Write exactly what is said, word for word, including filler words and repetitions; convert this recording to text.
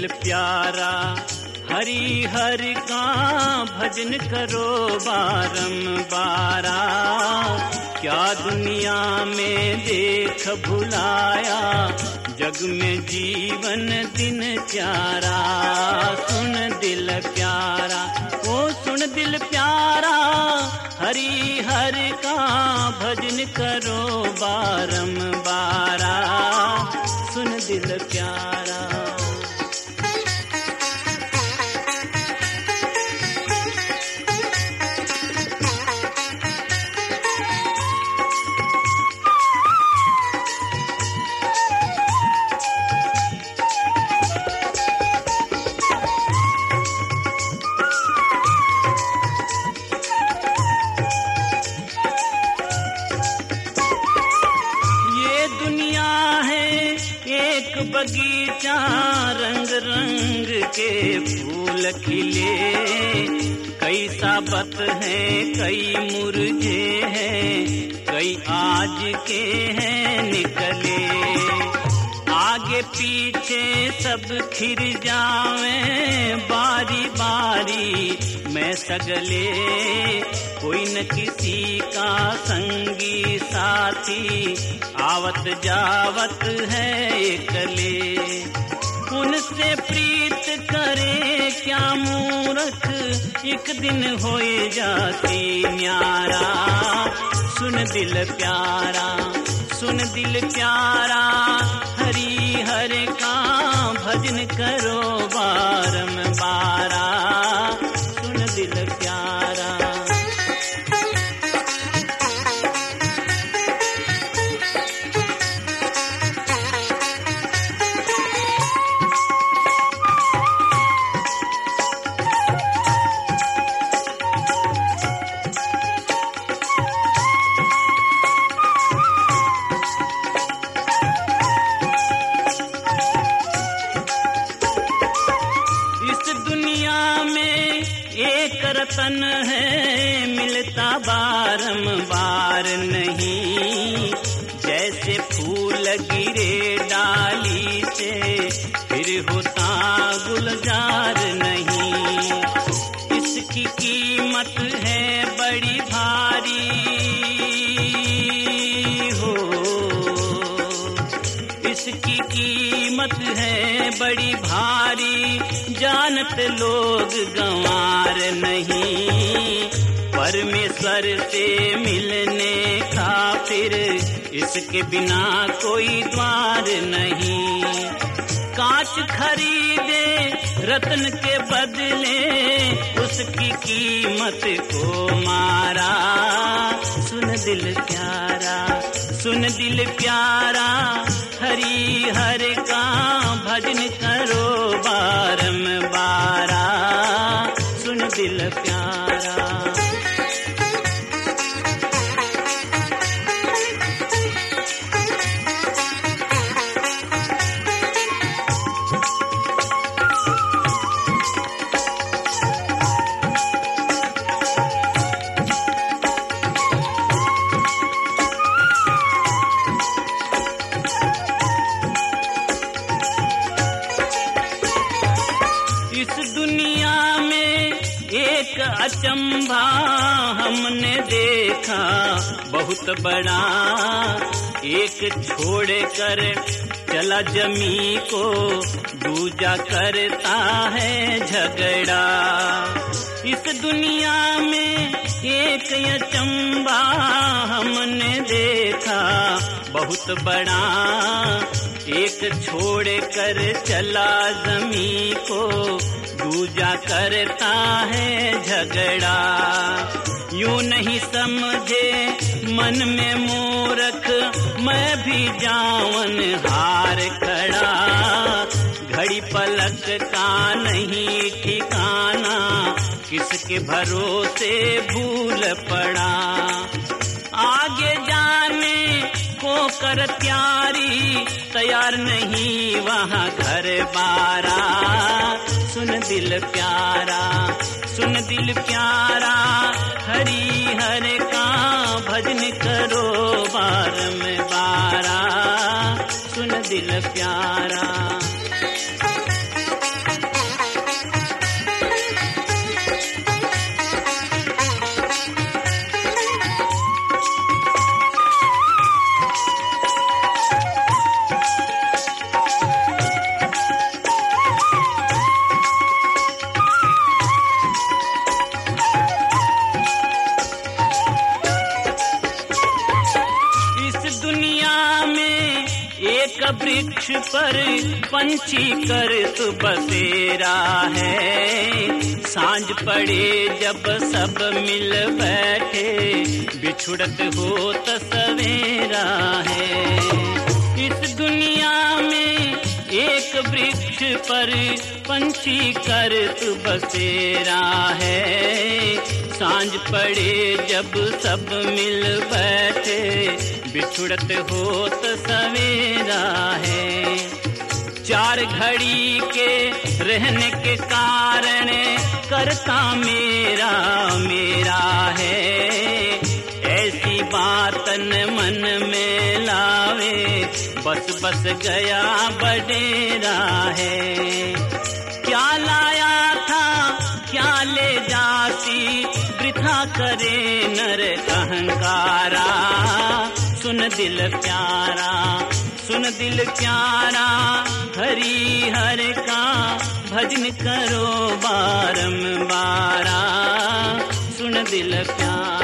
दिल प्यारा, हरि हरि का भजन करो बारंबारा। क्या दुनिया में देख भुलाया, जग में जीवन दिन प्यारा। सुन दिल प्यारा, ओ सुन दिल प्यारा, हरि हरि का भजन करो बारंबारा। सुन दिल प्यारा। बगीचा रंग रंग के फूल खिले, कई साबत हैं कई मुरझे हैं, कई आज के हैं निकले। आगे पीछे सब खिर जावें बारी बारी में सगले, कोई न किसी का संगी साथी आवत जावत है एकले। उनसे प्रीत करे क्या मूर्ख, एक दिन होए जाती न्यारा। सुन दिल प्यारा, सुन दिल प्यारा, हरि हरि का भजन करो बारंबारा। सुन दिल प्यारा। रतन है मिलता बारंबार नहीं, जैसे फूल गिरे डाली से फिर होता गुलजार नहीं। इसकी कीमत है बड़ी भारी हो, इसकी कीमत है बड़ी भारी, जानत लोग गंवार नहीं। परमेश्वर से मिलने खातिर इसके बिना कोई द्वार नहीं। कांच खरीदे रत्न के बदले उसकी कीमत को मारा। सुन दिल प्यारा, सुन दिल प्यारा, हरि हरि का भजन करो बारंबारा। सुन दिल प्यारा। अचंभा हमने देखा बहुत बड़ा, एक छोड़ कर चला जमी को, दूजा करता है झगड़ा। इस दुनिया में एक अचंभा हमने देखा बहुत बड़ा, एक छोड़ कर चला जमी को, दूजा करता है झगड़ा। यूं नहीं समझे मन में मूर्ख, मैं भी जावन हार खड़ा। घड़ी पलक का नहीं ठिकाना, किसके भरोसे भूल पड़ा। आगे जाने को कर त्यारी, तैयार नहीं वहाँ घर बारा। सुन दिल प्यारा, सुन दिल प्यारा, हरि हरि का भजन करो बारंबारा। सुन दिल प्यारा। वृक्ष पर पंछी कर तू बसेरा है। सांझ पड़े जब सब मिल बैठे, बिछुड़त हो तो सवेरा है। इस दुनिया में एक वृक्ष पर पंछी कर तू बसेरा है। सांझ पड़े जब सब मिल बैठे, बिछुड़त हो तो सवेरा है। चार घड़ी के रहने के कारण करता मेरा मेरा है। ऐसी बातन मन में लावे, बस बस गया बडेरा है। क्या लाया था क्या ले जाती, वृथा करे नर अहंकारा। सुन दिल प्यारा सुन दिल प्यारा, हरि हर का भजन करो बारंबारा। सुन दिल प्यारा।